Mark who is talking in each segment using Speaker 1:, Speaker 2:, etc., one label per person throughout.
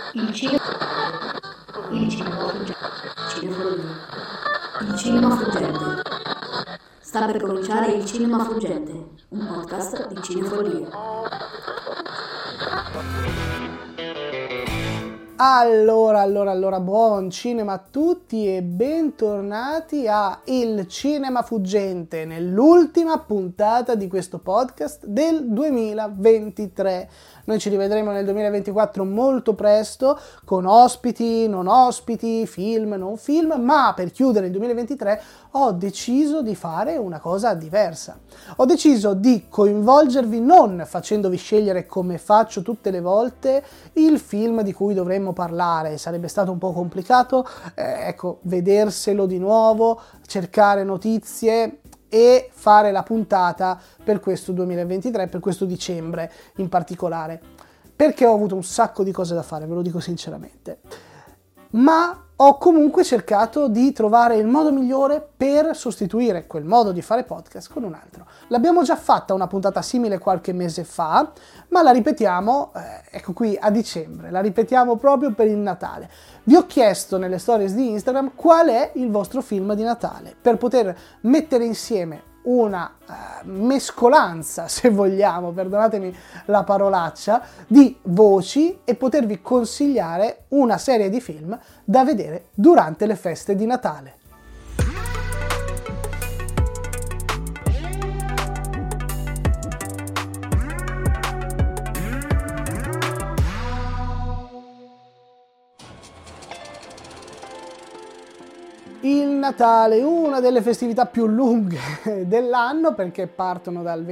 Speaker 1: Il cinema, il cinema fuggente, cinefonia, il cinema fuggente. Sta per cominciare il cinema fuggente, un podcast di cinefonia.
Speaker 2: Allora, buon cinema a tutti e bentornati a Il Cinema Fuggente, nell'ultima puntata di questo podcast del 2023. Noi ci rivedremo nel 2024 molto presto, con ospiti, non ospiti, film, non film, ma per chiudere il 2023 ho deciso di fare una cosa diversa. Ho deciso di coinvolgervi non facendovi scegliere, come faccio tutte le volte, il film di cui dovremmo parlare. Sarebbe stato un po' complicato, vederselo di nuovo, cercare notizie e fare la puntata per questo 2023, per questo dicembre in particolare, perché ho avuto un sacco di cose da fare, ve lo dico sinceramente. Ma ho comunque cercato di trovare il modo migliore per sostituire quel modo di fare podcast con un altro. L'abbiamo già fatta una puntata simile qualche mese fa, ma la ripetiamo, ecco qui a dicembre, la ripetiamo proprio per il Natale. Vi ho chiesto nelle stories di Instagram qual è il vostro film di Natale, per poter mettere insieme una mescolanza, se vogliamo, perdonatemi la parolaccia, di voci e potervi consigliare una serie di film da vedere durante le feste di Natale. Il Natale, una delle festività più lunghe dell'anno, perché partono dal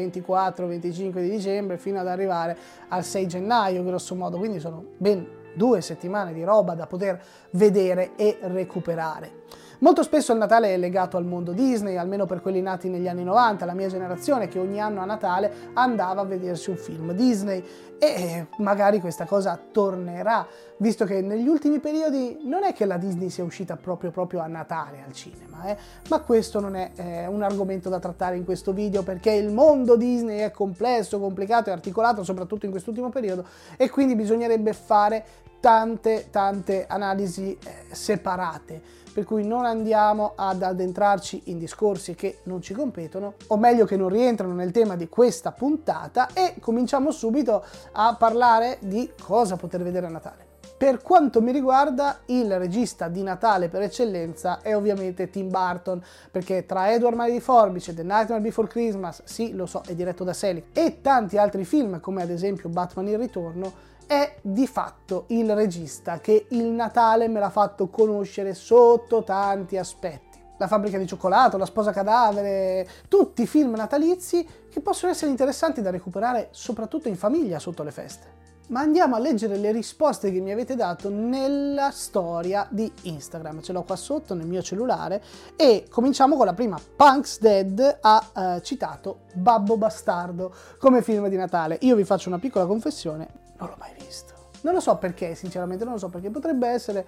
Speaker 2: 24-25 di dicembre fino ad arrivare al 6 gennaio, grosso modo, quindi sono ben 2 settimane di roba da poter vedere e recuperare. Molto spesso il Natale è legato al mondo Disney, almeno per quelli nati negli anni 90, la mia generazione, che ogni anno a Natale andava a vedersi un film Disney, e magari questa cosa tornerà, visto che negli ultimi periodi non è che la Disney sia uscita proprio a Natale al cinema, ma questo non è un argomento da trattare in questo video, perché il mondo Disney è complesso, complicato e articolato, soprattutto in quest'ultimo periodo, e quindi bisognerebbe fare tante analisi separate, per cui non andiamo ad addentrarci in discorsi che non ci competono, o meglio che non rientrano nel tema di questa puntata, e cominciamo subito a parlare di cosa poter vedere a Natale. Per quanto mi riguarda, il regista di Natale per eccellenza è ovviamente Tim Burton, perché tra Edward Mani di Forbice, The Nightmare Before Christmas, sì lo so, è diretto da Selick, e tanti altri film come ad esempio Batman il Ritorno, è di fatto il regista che il Natale me l'ha fatto conoscere sotto tanti aspetti. La fabbrica di cioccolato, La sposa cadavere, tutti film natalizi che possono essere interessanti da recuperare soprattutto in famiglia sotto le feste. Ma andiamo a leggere le risposte che mi avete dato nella storia di Instagram. Ce l'ho qua sotto nel mio cellulare e cominciamo con la prima. Punk's Dead ha citato Babbo Bastardo come film di Natale. Io vi faccio una piccola confessione, non l'ho mai visto. Non lo so perché, sinceramente non lo so perché, potrebbe essere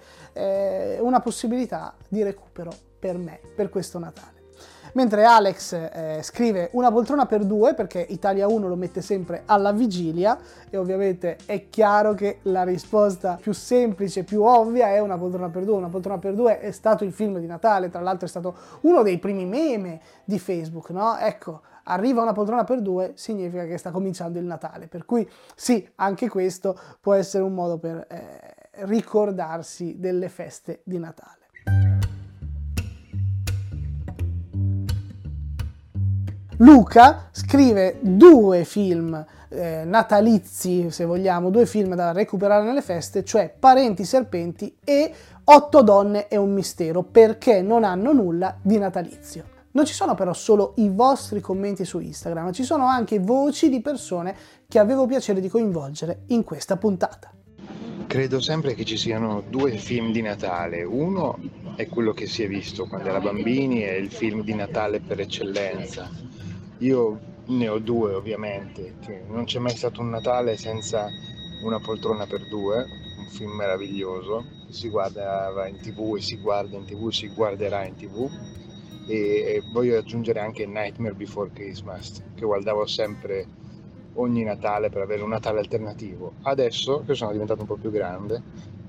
Speaker 2: una possibilità di recupero per me, per questo Natale. Mentre Alex scrive una poltrona per due, perché Italia 1 lo mette sempre alla vigilia, e ovviamente è chiaro che la risposta più semplice, più ovvia è una poltrona per due. Una poltrona per due è stato il film di Natale, tra l'altro è stato uno dei primi meme di Facebook, no? Ecco, arriva una poltrona per due, significa che sta cominciando il Natale, per cui sì, anche questo può essere un modo per ricordarsi delle feste di Natale. Luca scrive 2 film natalizi, se vogliamo, 2 film da recuperare nelle feste, cioè Parenti serpenti e 8 donne e un mistero, perché non hanno nulla di natalizio. Non ci sono però solo i vostri commenti su Instagram, ci sono anche voci di persone che avevo piacere di coinvolgere in questa puntata.
Speaker 3: Credo sempre che ci siano 2 film di Natale. Uno è quello che si è visto quando era bambini, è il film di Natale per eccellenza. Io ne ho 2 ovviamente, che non c'è mai stato un Natale senza una poltrona per due, un film meraviglioso, che si guardava in TV e si guarda in TV e si guarderà in TV. E voglio aggiungere anche Nightmare Before Christmas, che guardavo sempre ogni Natale per avere un Natale alternativo. Adesso che sono diventato un po' più grande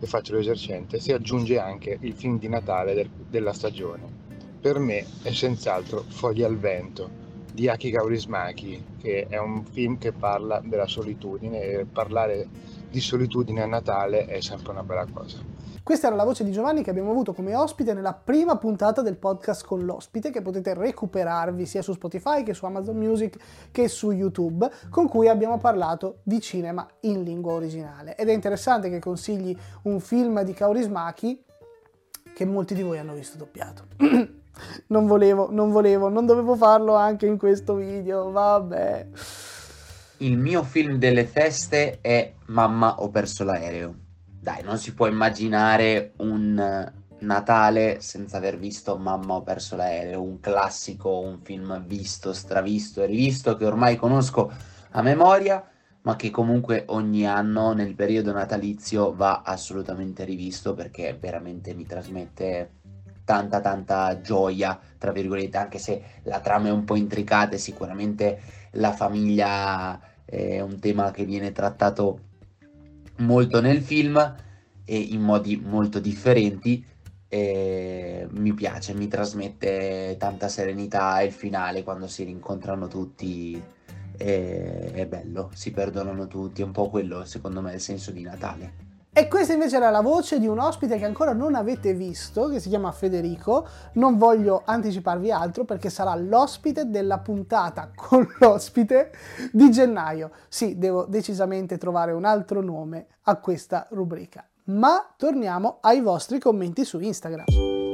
Speaker 3: e faccio l'esercente, si aggiunge anche il film di Natale della stagione. Per me è senz'altro Foglie al vento di Aki Kaurismäki, che è un film che parla della solitudine, e parlare di solitudine a Natale è sempre una bella cosa.
Speaker 2: Questa era la voce di Giovanni che abbiamo avuto come ospite nella prima puntata del podcast con l'ospite, che potete recuperarvi sia su Spotify che su Amazon Music che su YouTube, con cui abbiamo parlato di cinema in lingua originale. Ed è interessante che consigli un film di Kaurismäki che molti di voi hanno visto doppiato. Non dovevo farlo anche in questo video, vabbè.
Speaker 4: Il mio film delle feste è Mamma, ho perso l'aereo. Dai, non si può immaginare un Natale senza aver visto Mamma, ho perso l'aereo, un classico, un film visto, stravisto e rivisto che ormai conosco a memoria, ma che comunque ogni anno nel periodo natalizio va assolutamente rivisto, perché veramente mi trasmette tanta gioia, tra virgolette, anche se la trama è un po' intricata e sicuramente la famiglia è un tema che viene trattato molto nel film e in modi molto differenti. Mi piace, mi trasmette tanta serenità, e il finale quando si rincontrano tutti è bello, si perdonano tutti, è un po' quello secondo me il senso di Natale.
Speaker 2: E questa invece era la voce di un ospite che ancora non avete visto, che si chiama Federico. Non voglio anticiparvi altro perché sarà l'ospite della puntata con l'ospite di gennaio. Sì, devo decisamente trovare un altro nome a questa rubrica. Ma torniamo ai vostri commenti su Instagram.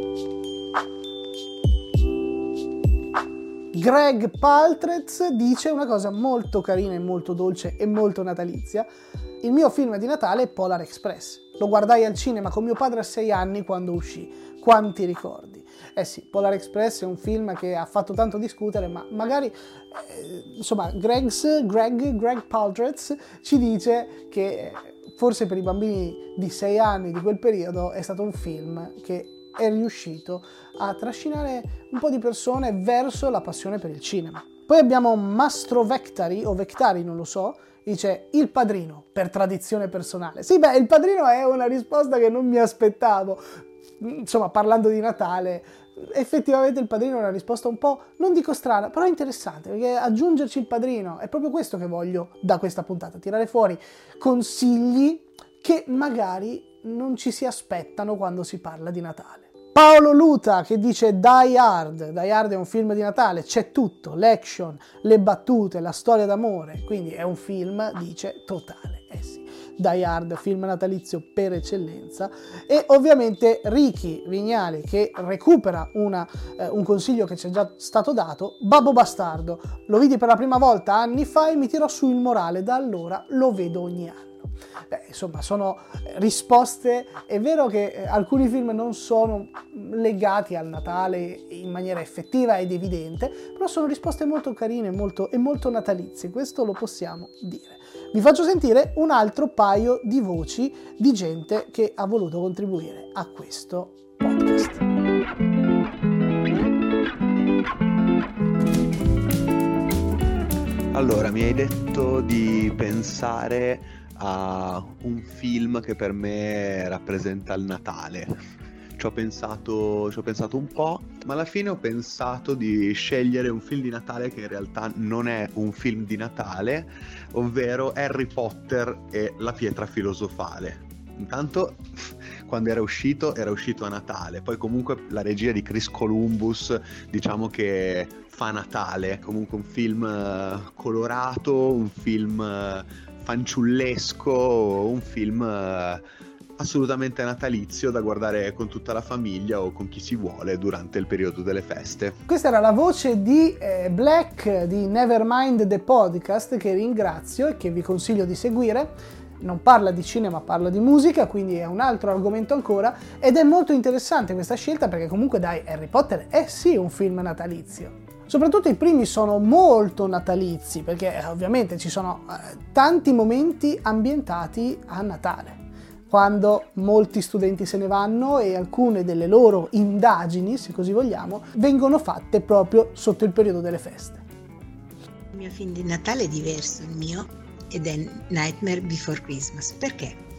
Speaker 2: Greg Paltrez dice una cosa molto carina e molto dolce e molto natalizia. Il mio film di Natale è Polar Express. Lo guardai al cinema con mio padre a 6 anni quando uscì. Quanti ricordi. Eh sì, Polar Express è un film che ha fatto tanto discutere, ma magari, insomma, Greg Paltrez ci dice che forse per i bambini di 6 anni di quel periodo è stato un film che è riuscito a trascinare un po' di persone verso la passione per il cinema. Poi abbiamo Mastro Vectari, o Vectari, non lo so, dice Il Padrino, per tradizione personale. Sì, beh, Il Padrino è una risposta che non mi aspettavo. Insomma, parlando di Natale, effettivamente Il Padrino è una risposta un po', non dico strana, però interessante, perché aggiungerci Il Padrino è proprio questo che voglio da questa puntata, tirare fuori consigli che magari non ci si aspettano quando si parla di Natale. Paolo Luta che dice Die Hard è un film di Natale, c'è tutto, l'action, le battute, la storia d'amore, quindi è un film, dice, totale, sì. Die Hard, film natalizio per eccellenza. E ovviamente Ricky Vignali che recupera un consiglio che ci è già stato dato, Babbo Bastardo, lo vidi per la prima volta anni fa e mi tirò su il morale, da allora lo vedo ogni anno. Beh, insomma, sono risposte. È vero che alcuni film non sono legati al Natale in maniera effettiva ed evidente, però sono risposte molto carine e molto natalizie, questo lo possiamo dire. Vi faccio sentire un altro paio di voci di gente che ha voluto contribuire a questo podcast.
Speaker 5: Allora, mi hai detto di pensare a un film che per me rappresenta il Natale. Ci ho pensato un po', ma alla fine ho pensato di scegliere un film di Natale che in realtà non è un film di Natale, ovvero Harry Potter e la pietra filosofale. Intanto, quando era uscito a Natale, poi comunque la regia di Chris Columbus, diciamo che fa Natale, comunque un film colorato, un film fanciullesco, un film assolutamente natalizio da guardare con tutta la famiglia o con chi si vuole durante il periodo delle feste.
Speaker 2: Questa era la voce di Black di Nevermind the Podcast, che ringrazio e che vi consiglio di seguire. Non parla di cinema, parla di musica, quindi è un altro argomento ancora, ed è molto interessante questa scelta perché comunque dai, Harry Potter è sì un film natalizio. Soprattutto i primi sono molto natalizi perché ovviamente ci sono tanti momenti ambientati a Natale, quando molti studenti se ne vanno e alcune delle loro indagini, se così vogliamo, vengono fatte proprio sotto il periodo delle feste.
Speaker 6: Il mio film di Natale è diverso, il mio, ed è Nightmare Before Christmas. Perché?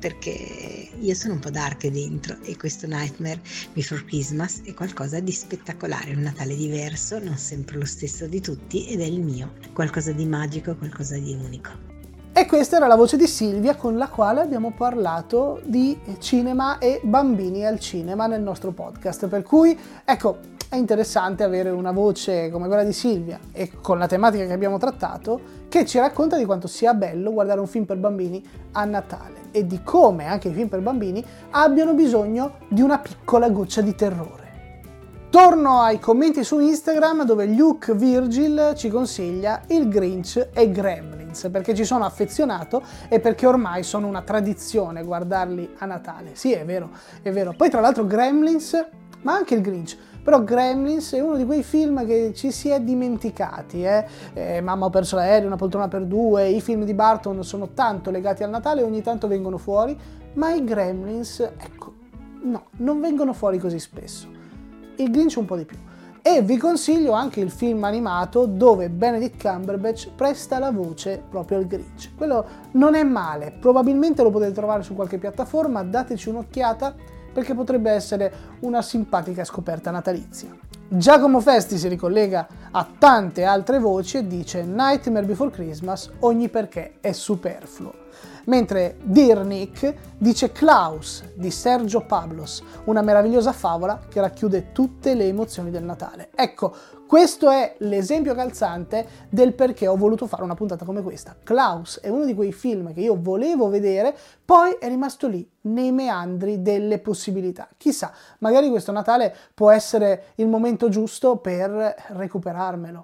Speaker 6: perché io sono un po' dark dentro e questo Nightmare Before Christmas è qualcosa di spettacolare, un Natale diverso, non sempre lo stesso di tutti ed è il mio, qualcosa di magico, qualcosa di unico.
Speaker 2: E questa era la voce di Silvia con la quale abbiamo parlato di cinema e bambini al cinema nel nostro podcast, per cui ecco, è interessante avere una voce come quella di Silvia e con la tematica che abbiamo trattato che ci racconta di quanto sia bello guardare un film per bambini a Natale e di come anche i film per bambini abbiano bisogno di una piccola goccia di terrore. Torno ai commenti su Instagram dove Luke Virgil ci consiglia Il Grinch e Gremlins perché ci sono affezionato e perché ormai sono una tradizione guardarli a Natale. Sì, è vero, è vero. Poi tra l'altro Gremlins, ma anche il Grinch, però Gremlins è uno di quei film che ci si è dimenticati, Mamma ho perso l'aereo, Una poltrona per due, i film di Barton sono tanto legati al Natale e ogni tanto vengono fuori, ma i Gremlins, ecco, no, non vengono fuori così spesso. Il Grinch un po' di più. E vi consiglio anche il film animato dove Benedict Cumberbatch presta la voce proprio al Grinch. Quello non è male, probabilmente lo potete trovare su qualche piattaforma, dateci un'occhiata perché potrebbe essere una simpatica scoperta natalizia. Giacomo Festi si ricollega a tante altre voci e dice Nightmare Before Christmas, ogni perché è superfluo. Mentre Dear Nick dice Klaus di Sergio Pablos, una meravigliosa favola che racchiude tutte le emozioni del Natale. Ecco, questo è l'esempio calzante del perché ho voluto fare una puntata come questa. Klaus è uno di quei film che io volevo vedere, poi è rimasto lì, nei meandri delle possibilità. Chissà, magari questo Natale può essere il momento giusto per recuperarmelo.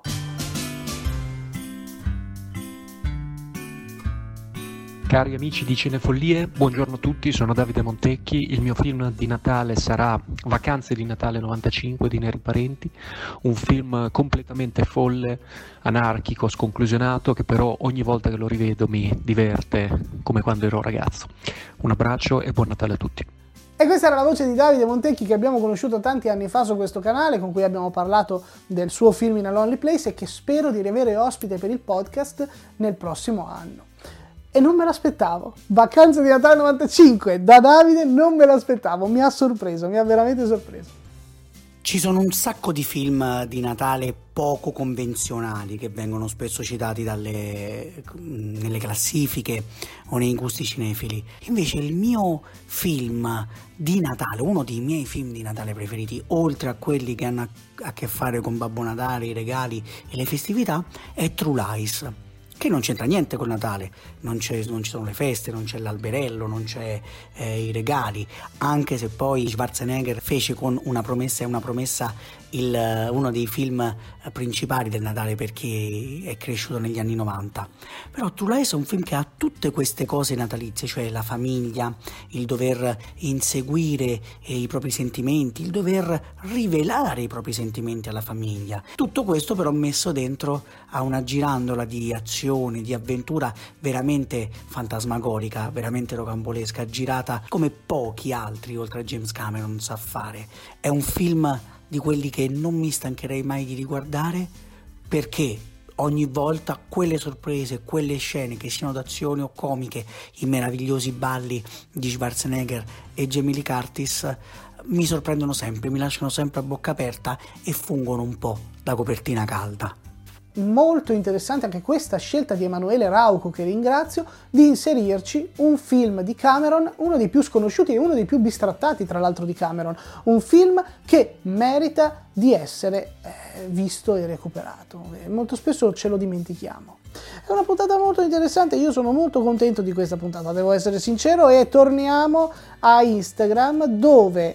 Speaker 7: Cari amici di Cinefollie, buongiorno a tutti, sono Davide Montecchi. Il mio film di Natale sarà Vacanze di Natale 95 di Neri Parenti, un film completamente folle, anarchico, sconclusionato, che però ogni volta che lo rivedo mi diverte come quando ero ragazzo. Un abbraccio e buon Natale a tutti.
Speaker 2: E questa era la voce di Davide Montecchi che abbiamo conosciuto tanti anni fa su questo canale, con cui abbiamo parlato del suo film In a Lonely Place e che spero di riavere ospite per il podcast nel prossimo anno. E non me l'aspettavo. Vacanze di Natale 95 da Davide, non me l'aspettavo, mi ha sorpreso, mi ha veramente sorpreso.
Speaker 8: Ci sono un sacco di film di Natale poco convenzionali che vengono spesso citati nelle classifiche o nei gusti cinefili. Invece il mio film di Natale, uno dei miei film di Natale preferiti, oltre a quelli che hanno a che fare con Babbo Natale, i regali e le festività, è True Lies, che non c'entra niente col Natale, non ci sono le feste, non c'è l'alberello, non c'è i regali, anche se poi Schwarzenegger fece con Una promessa e una promessa uno dei film principali del Natale perché è cresciuto negli anni 90. Però True Lies è un film che ha tutte queste cose natalizie, cioè la famiglia, il dover inseguire i propri sentimenti, il dover rivelare i propri sentimenti alla famiglia. Tutto questo però messo dentro a una girandola di azione, di avventura veramente fantasmagorica, veramente rocambolesca, girata come pochi altri oltre a James Cameron sa fare. È un film di quelli che non mi stancherei mai di riguardare perché ogni volta quelle sorprese, quelle scene che siano d'azione o comiche, i meravigliosi balli di Schwarzenegger e Jamie Lee Curtis mi sorprendono sempre, mi lasciano sempre a bocca aperta e fungono un po' da copertina calda.
Speaker 2: Molto interessante anche questa scelta di Emanuele Rauco, che ringrazio, di inserirci un film di Cameron, uno dei più sconosciuti e uno dei più bistrattati tra l'altro di Cameron, un film che merita di essere visto e recuperato, molto spesso ce lo dimentichiamo. È una puntata molto interessante, io sono molto contento di questa puntata, devo essere sincero, e torniamo a Instagram dove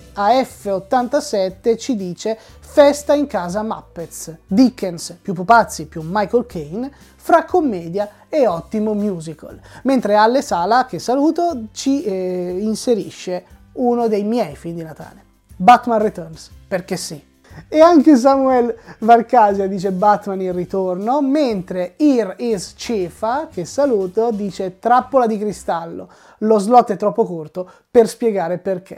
Speaker 2: AF87 ci dice Festa in casa Muppets, Dickens più pupazzi più Michael Caine, fra commedia e ottimo musical, mentre Alle Sala, che saluto, ci inserisce uno dei miei film di Natale, Batman Returns, perché sì. E anche Samuel Varcasia dice Batman il ritorno, mentre Here is Cefa, che saluto, dice Trappola di cristallo, lo slot è troppo corto per spiegare perché.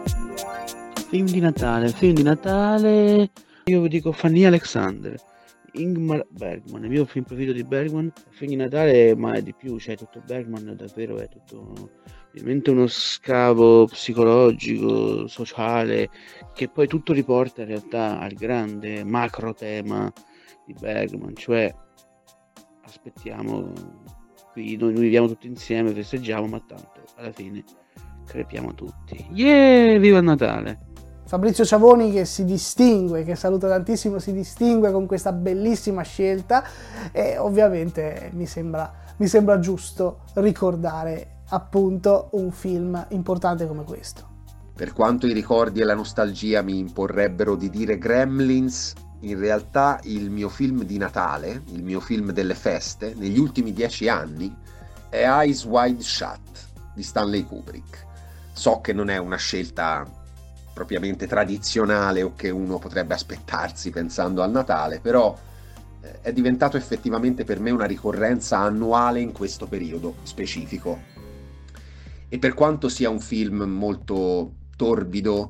Speaker 9: Film di Natale, io vi dico Fanny Alexander. Ingmar Bergman, il mio film preferito di Bergman, film di Natale, ma è di più, cioè tutto Bergman davvero è tutto ovviamente uno scavo psicologico, sociale, che poi tutto riporta in realtà al grande macro tema di Bergman, cioè aspettiamo, qui noi viviamo tutti insieme, festeggiamo, ma tanto alla fine crepiamo tutti. Viva il Natale!
Speaker 2: Fabrizio Ciavoni che si distingue, che saluta tantissimo, si distingue con questa bellissima scelta e ovviamente mi sembra giusto ricordare appunto un film importante come questo.
Speaker 10: Per quanto i ricordi e la nostalgia mi imporrebbero di dire Gremlins, in realtà il mio film di Natale, il mio film delle feste, negli ultimi 10 anni, è Eyes Wide Shut di Stanley Kubrick. So che non è una scelta propriamente tradizionale o che uno potrebbe aspettarsi pensando al Natale, però è diventato effettivamente per me una ricorrenza annuale in questo periodo specifico. E per quanto sia un film molto torbido,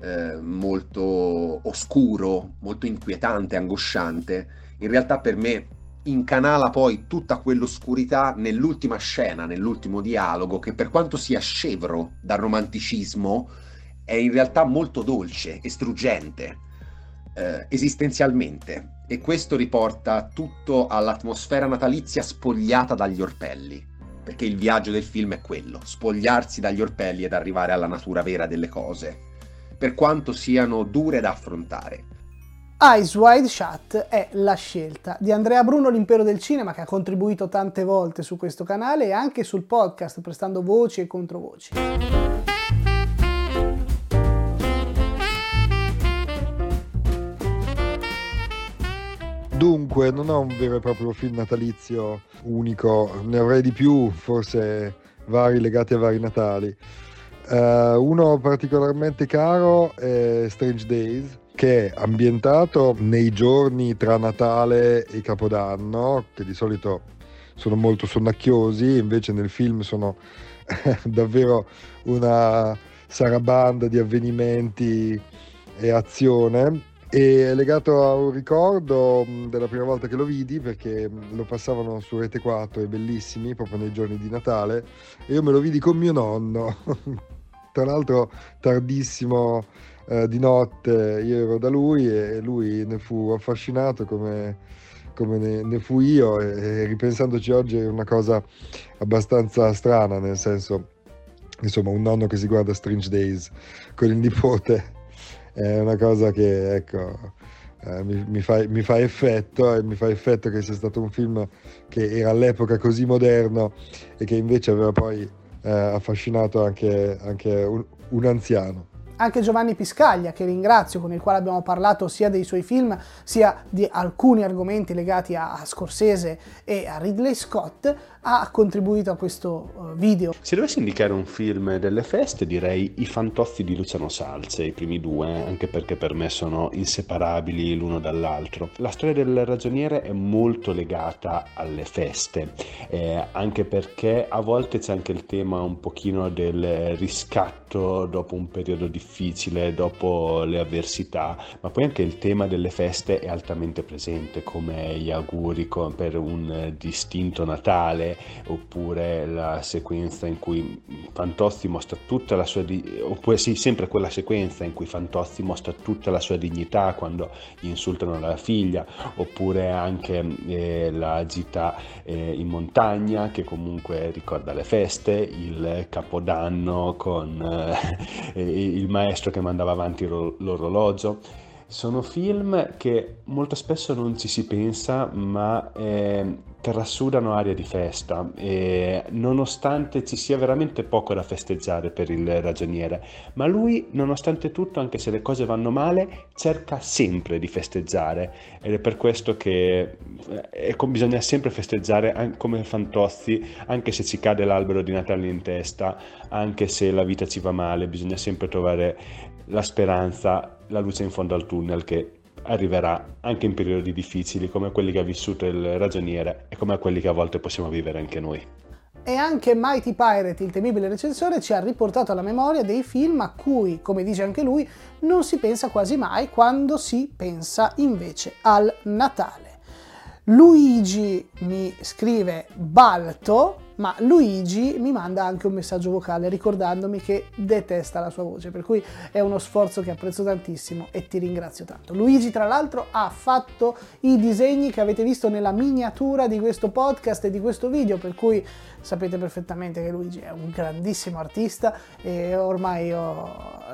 Speaker 10: molto oscuro, molto inquietante, angosciante, in realtà per me incanala poi tutta quell'oscurità nell'ultima scena, nell'ultimo dialogo, che per quanto sia scevro dal romanticismo è in realtà molto dolce e struggente esistenzialmente, e questo riporta tutto all'atmosfera natalizia spogliata dagli orpelli, perché il viaggio del film è quello, spogliarsi dagli orpelli ed arrivare alla natura vera delle cose, per quanto siano dure da affrontare.
Speaker 2: Eyes Wide Shut è la scelta di Andrea Bruno, l'impero del cinema, che ha contribuito tante volte su questo canale e anche sul podcast, prestando voci e controvoci.
Speaker 11: Dunque, non ho un vero e proprio film natalizio unico, ne avrei di più, forse vari legati a vari Natali. Uno particolarmente caro è Strange Days, che è ambientato nei giorni tra Natale e Capodanno, che di solito sono molto sonnacchiosi, invece nel film sono davvero una sarabanda di avvenimenti e azione. E è legato a un ricordo della prima volta che lo vidi, perché lo passavano su Rete 4 e bellissimi proprio nei giorni di Natale, e io me lo vidi con mio nonno tra l'altro tardissimo di notte. Io ero da lui e lui ne fu affascinato come ne fui io, e ripensandoci oggi è una cosa abbastanza strana, nel senso, insomma, un nonno che si guarda Strange Days con il nipote è una cosa che, ecco, mi fa effetto, e mi fa effetto che sia stato un film che era all'epoca così moderno e che invece aveva poi affascinato anche un anziano.
Speaker 2: Anche Giovanni Piscaglia, che ringrazio, con il quale abbiamo parlato sia dei suoi film sia di alcuni argomenti legati a Scorsese e a Ridley Scott, ha contribuito a questo video.
Speaker 12: Se dovessi indicare un film delle feste, direi I Fantozzi di Luciano Salce, i primi due, anche perché per me sono inseparabili l'uno dall'altro. La storia del ragioniere è molto legata alle feste, anche perché a volte c'è anche il tema un pochino del riscatto dopo un periodo difficile, dopo le avversità, ma poi anche il tema delle feste è altamente presente, come gli auguri per un distinto Natale, oppure la sequenza in cui Fantozzi mostra tutta la sua oppure sì, sempre quella sequenza in cui Fantozzi mostra tutta la sua dignità quando gli insultano la figlia, oppure anche la gita in montagna, che comunque ricorda le feste, il Capodanno con il maestro che mandava avanti l'orologio. Sono film che molto spesso non ci si pensa, ma trasudano aria di festa, e nonostante ci sia veramente poco da festeggiare per il ragioniere, ma lui, nonostante tutto, anche se le cose vanno male, cerca sempre di festeggiare, ed è per questo che bisogna sempre festeggiare come Fantozzi, anche se ci cade l'albero di Natale in testa, anche se la vita ci va male, bisogna sempre trovare la speranza, la luce in fondo al tunnel, che arriverà anche in periodi difficili come quelli che ha vissuto il ragioniere e come quelli che a volte possiamo vivere anche noi.
Speaker 2: E anche Mighty Pirate, il temibile recensore, ci ha riportato alla memoria dei film a cui, come dice anche lui, non si pensa quasi mai quando si pensa invece al Natale. Luigi mi scrive Balto, ma Luigi mi manda anche un messaggio vocale ricordandomi che detesta la sua voce, per cui è uno sforzo che apprezzo tantissimo e ti ringrazio tanto. Luigi tra l'altro ha fatto i disegni che avete visto nella miniatura di questo podcast e di questo video, per cui sapete perfettamente che Luigi è un grandissimo artista e ormai io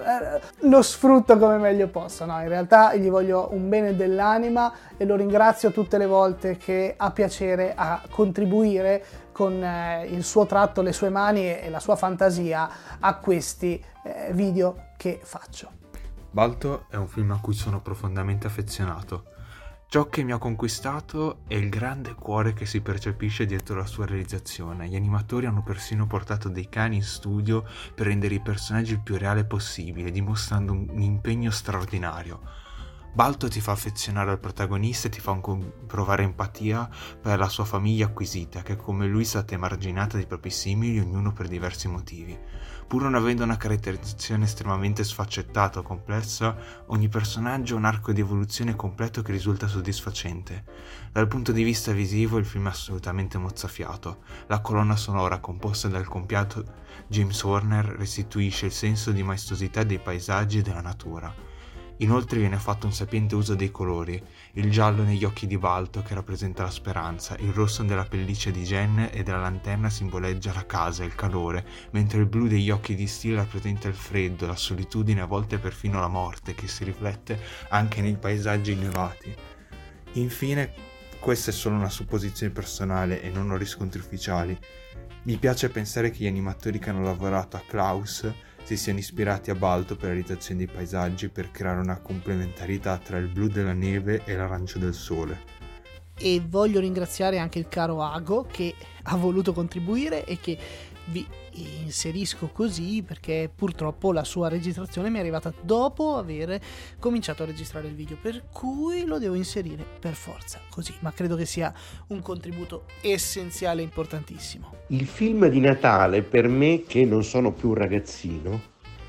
Speaker 2: lo sfrutto come meglio posso. No, in realtà gli voglio un bene dell'anima e lo ringrazio tutte le volte che ha piacere a contribuire con il suo tratto, le sue mani e la sua fantasia a questi video che faccio.
Speaker 13: Balto è un film a cui sono profondamente affezionato. Ciò che mi ha conquistato è il grande cuore che si percepisce dietro la sua realizzazione. Gli animatori hanno persino portato dei cani in studio per rendere i personaggi il più reale possibile, dimostrando un impegno straordinario. Balto ti fa affezionare al protagonista e ti fa provare empatia per la sua famiglia acquisita, che come lui è stata emarginata dai propri simili, ognuno per diversi motivi. Pur non avendo una caratterizzazione estremamente sfaccettata o complessa, ogni personaggio ha un arco di evoluzione completo che risulta soddisfacente. Dal punto di vista visivo il film è assolutamente mozzafiato. La colonna sonora, composta dal compianto James Horner, restituisce il senso di maestosità dei paesaggi e della natura. Inoltre viene fatto un sapiente uso dei colori, il giallo negli occhi di Balto che rappresenta la speranza, il rosso della pelliccia di Jen e della lanterna simboleggia la casa e il calore, mentre il blu degli occhi di Steel rappresenta il freddo, la solitudine e a volte perfino la morte, che si riflette anche nei paesaggi innevati. Infine, questa è solo una supposizione personale e non ho riscontri ufficiali. Mi piace pensare che gli animatori che hanno lavorato a Klaus si siano ispirati a Balto per la realizzazione dei paesaggi per creare una complementarità tra il blu della neve e l'arancio del sole.
Speaker 2: E voglio ringraziare anche il caro Ago che ha voluto contribuire e che vi inserisco così perché purtroppo la sua registrazione mi è arrivata dopo aver cominciato a registrare il video, per cui lo devo inserire per forza così, ma credo che sia un contributo essenziale e importantissimo.
Speaker 14: Il film di Natale per me, che non sono più un ragazzino,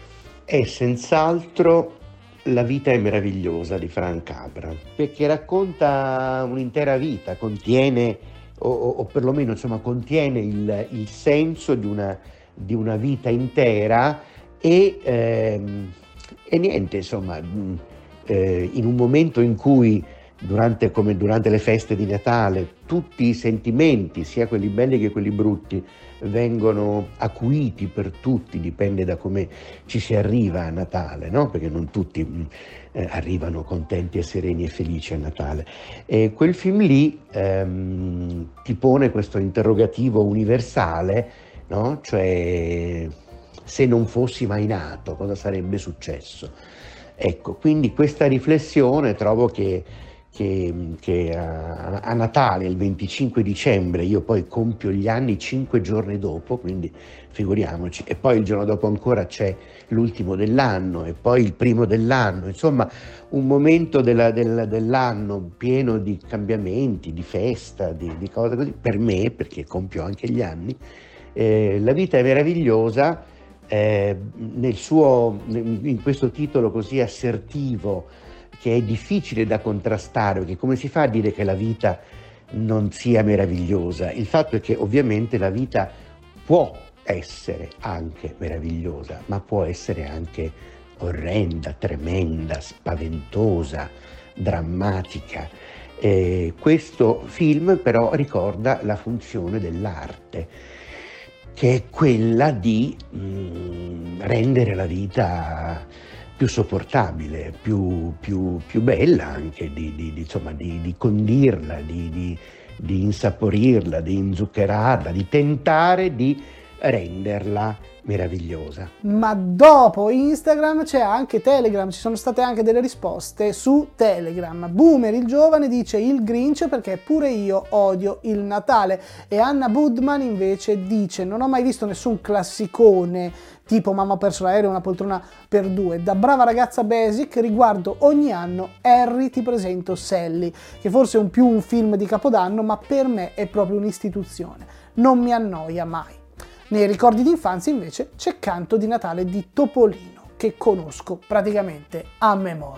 Speaker 14: è senz'altro La vita è meravigliosa di Frank Capra, perché racconta un'intera vita, contiene o perlomeno insomma contiene il senso di una vita intera e niente, insomma, in un momento in cui durante le feste di Natale tutti i sentimenti, sia quelli belli che quelli brutti, vengono acuiti per tutti, dipende da come ci si arriva a Natale, no? Perché non tutti arrivano contenti e sereni e felici a Natale. E quel film lì ti pone questo interrogativo universale, no? Cioè, se non fossi mai nato, cosa sarebbe successo? Ecco, quindi questa riflessione trovo che a Natale, il 25 dicembre, io poi compio gli anni 5 giorni dopo, quindi figuriamoci, e poi il giorno dopo ancora c'è l'ultimo dell'anno e poi il primo dell'anno, insomma un momento dell'anno pieno di cambiamenti, di festa, di cose così, per me, perché compio anche gli anni. La vita è meravigliosa, in questo titolo così assertivo, che è difficile da contrastare, perché come si fa a dire che la vita non sia meravigliosa? Il fatto è che ovviamente la vita può essere anche meravigliosa, ma può essere anche orrenda, tremenda, spaventosa, drammatica. Questo film però ricorda la funzione dell'arte, che è quella di rendere la vita più sopportabile, più bella anche, di condirla, di insaporirla, di inzuccherarla, di tentare di renderla meravigliosa.
Speaker 2: Ma dopo Instagram c'è anche Telegram, ci sono state anche delle risposte su Telegram. Boomer il giovane dice il Grinch perché pure io odio il Natale, e Anna Budman invece dice non ho mai visto nessun classicone tipo Mamma ho perso l'aereo, Una poltrona per due. Da brava ragazza basic riguardo ogni anno Harry ti presento Sally, che forse è più un film di Capodanno, ma per me è proprio un'istituzione, non mi annoia mai. Nei ricordi d'infanzia invece c'è Canto di Natale di Topolino, che conosco praticamente a memoria.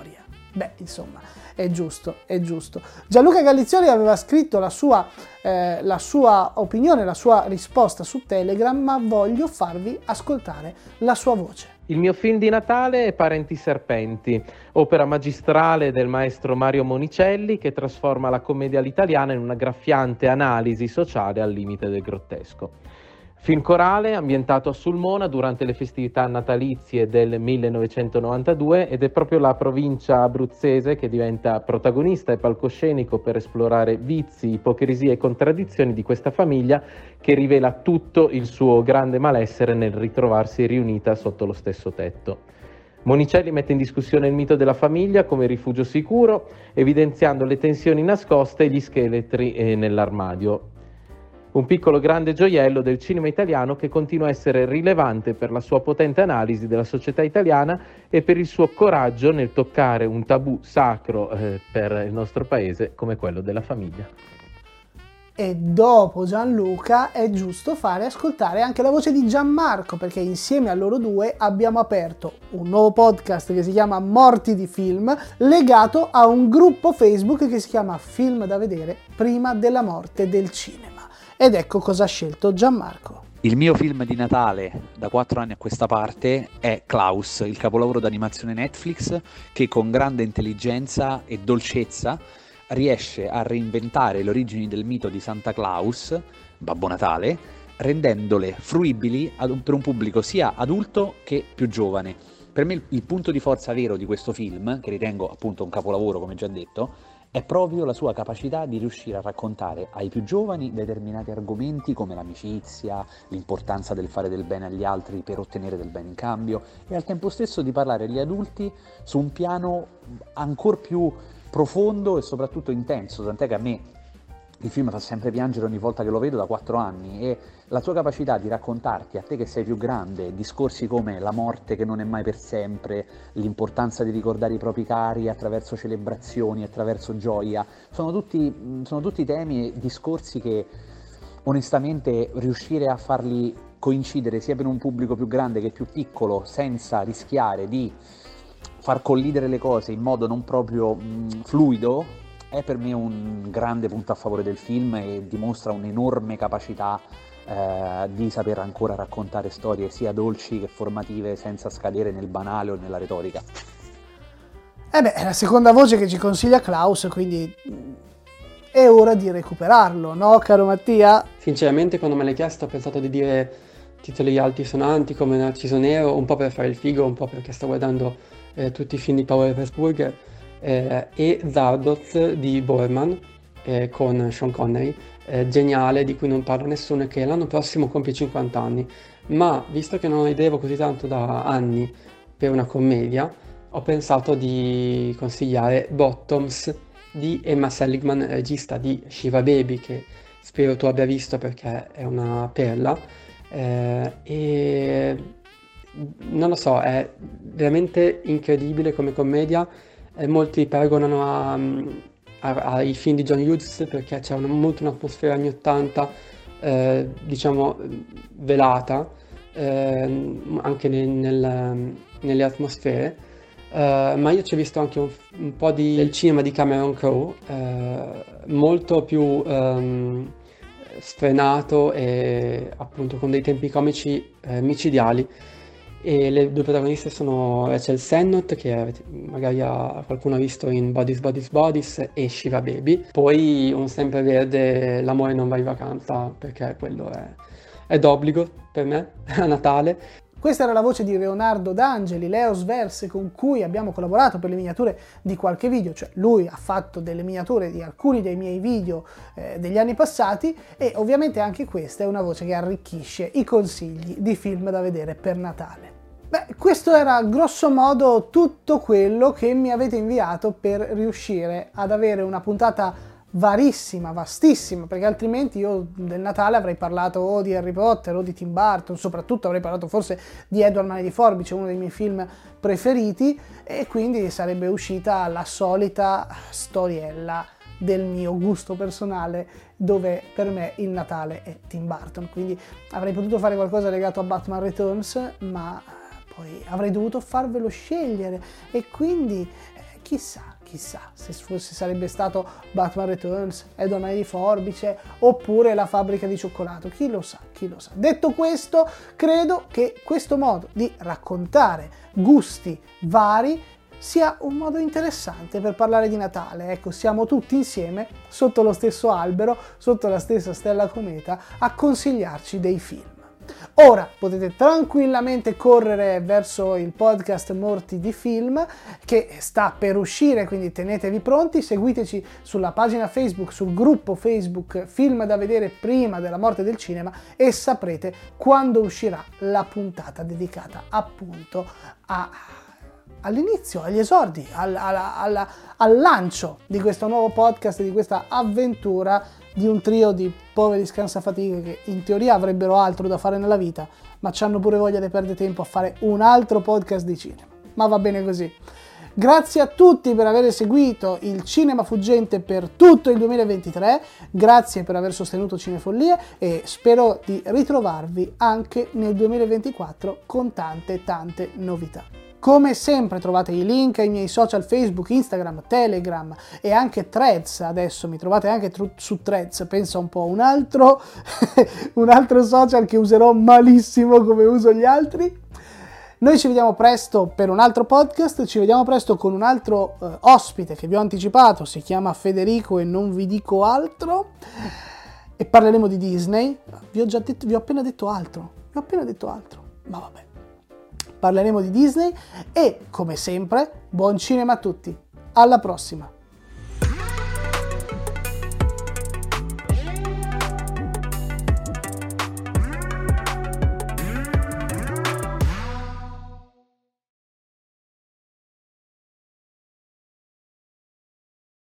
Speaker 2: beh, insomma, è giusto. Gianluca Gallizioli aveva scritto la sua opinione, la sua risposta su Telegram, ma voglio farvi ascoltare la sua voce.
Speaker 15: Il mio film di Natale è Parenti Serpenti, opera magistrale del maestro Mario Monicelli che trasforma la commedia all'italiana in una graffiante analisi sociale al limite del grottesco. Film corale ambientato a Sulmona durante le festività natalizie del 1992 ed è proprio la provincia abruzzese che diventa protagonista e palcoscenico per esplorare vizi, ipocrisie e contraddizioni di questa famiglia che rivela tutto il suo grande malessere nel ritrovarsi riunita sotto lo stesso tetto. Monicelli mette in discussione il mito della famiglia come rifugio sicuro, evidenziando le tensioni nascoste e gli scheletri nell'armadio. Un piccolo grande gioiello del cinema italiano che continua a essere rilevante per la sua potente analisi della società italiana e per il suo coraggio nel toccare un tabù sacro per il nostro paese come quello della famiglia.
Speaker 2: E dopo Gianluca è giusto fare ascoltare anche la voce di Gianmarco, perché insieme a loro due abbiamo aperto un nuovo podcast che si chiama Morti di Film, legato a un gruppo Facebook che si chiama Film da vedere prima della morte del cinema. Ed ecco cosa ha scelto Gianmarco.
Speaker 16: Il mio film di Natale da 4 anni a questa parte è Klaus, il capolavoro d'animazione Netflix che con grande intelligenza e dolcezza riesce a reinventare le origini del mito di Santa Claus, Babbo Natale, rendendole fruibili per un pubblico sia adulto che più giovane. Per me il punto di forza vero di questo film, che ritengo appunto un capolavoro come già detto, è proprio la sua capacità di riuscire a raccontare ai più giovani determinati argomenti come l'amicizia, l'importanza del fare del bene agli altri per ottenere del bene in cambio e al tempo stesso di parlare agli adulti su un piano ancora più profondo e soprattutto intenso, tant'è che a me il film fa sempre piangere ogni volta che lo vedo da 4 anni e la sua capacità di raccontarti, a te che sei più grande, discorsi come la morte che non è mai per sempre, l'importanza di ricordare i propri cari attraverso celebrazioni, attraverso gioia, sono tutti temi e discorsi che onestamente riuscire a farli coincidere sia per un pubblico più grande che più piccolo senza rischiare di far collidere le cose in modo non proprio fluido è per me un grande punto a favore del film e dimostra un'enorme capacità di saper ancora raccontare storie sia dolci che formative senza scadere nel banale o nella retorica.
Speaker 2: È la seconda voce che ci consiglia Klaus, quindi è ora di recuperarlo, no caro Mattia?
Speaker 17: Sinceramente quando me l'hai chiesto ho pensato di dire titoli altisonanti come Narciso Nero, un po' per fare il figo, un po' perché sto guardando tutti i film di Paolo Eversburger, e Zardoz di Borman con Sean Connery, geniale, di cui non parla nessuno e che l'anno prossimo compie 50 anni, ma visto che non ridevo così tanto da anni per una commedia ho pensato di consigliare Bottoms di Emma Seligman, regista di Shiva Baby, che spero tu abbia visto perché è una perla, e non lo so, è veramente incredibile come commedia. Molti paragonano ai film di John Hughes perché c'è molto un'atmosfera anni 80 diciamo velata anche nelle atmosfere, ma io ci ho visto anche un po' del cinema di Cameron Crowe, molto più sfrenato e appunto con dei tempi comici micidiali. E le due protagoniste sono Rachel Sennott, che magari qualcuno ha visto in Bodies, Bodies, Bodies, e Shiva Baby. Poi un sempreverde L'amore non va in vacanza, perché quello è d'obbligo per me a Natale.
Speaker 2: Questa era la voce di Leonardo D'Angeli, Leos Verse, con cui abbiamo collaborato per le miniature di qualche video, cioè lui ha fatto delle miniature di alcuni dei miei video degli anni passati, e ovviamente anche questa è una voce che arricchisce i consigli di film da vedere per Natale. Beh, questo era grosso modo tutto quello che mi avete inviato per riuscire ad avere una puntata varissima, vastissima, perché altrimenti io del Natale avrei parlato o di Harry Potter o di Tim Burton, soprattutto avrei parlato forse di Edward Mani di Forbice, uno dei miei film preferiti, e quindi sarebbe uscita la solita storiella del mio gusto personale, dove per me il Natale è Tim Burton. Quindi avrei potuto fare qualcosa legato a Batman Returns, ma poi avrei dovuto farvelo scegliere, e quindi chissà se sarebbe stato Batman Returns, Edonai di Forbice oppure La fabbrica di cioccolato, chi lo sa. Detto questo, credo che questo modo di raccontare gusti vari sia un modo interessante per parlare di Natale. Ecco, siamo tutti insieme sotto lo stesso albero, sotto la stessa stella cometa, a consigliarci dei film. Ora potete tranquillamente correre verso il podcast Morti di Film che sta per uscire, quindi tenetevi pronti, seguiteci sulla pagina Facebook, sul gruppo Facebook Film da vedere prima della morte del cinema e saprete quando uscirà la puntata dedicata appunto all'inizio, agli esordi, al lancio di questo nuovo podcast, di questa avventura di un trio di poveri scansafatiche che in teoria avrebbero altro da fare nella vita, ma c'hanno pure voglia di perdere tempo a fare un altro podcast di cinema. Ma va bene così. Grazie a tutti per aver seguito il Cinema Fuggente per tutto il 2023, grazie per aver sostenuto Cinefollie e spero di ritrovarvi anche nel 2024 con tante novità. Come sempre trovate i link ai miei social Facebook, Instagram, Telegram e anche Threads. Adesso mi trovate anche su Threads, pensa un po', un altro social che userò malissimo come uso gli altri. Noi ci vediamo presto per un altro podcast, ci vediamo presto con un altro ospite che vi ho anticipato, si chiama Federico e non vi dico altro, e parleremo di Disney. Vi ho appena detto altro, ma vabbè. Parleremo di Disney e, come sempre, buon cinema a tutti. Alla prossima!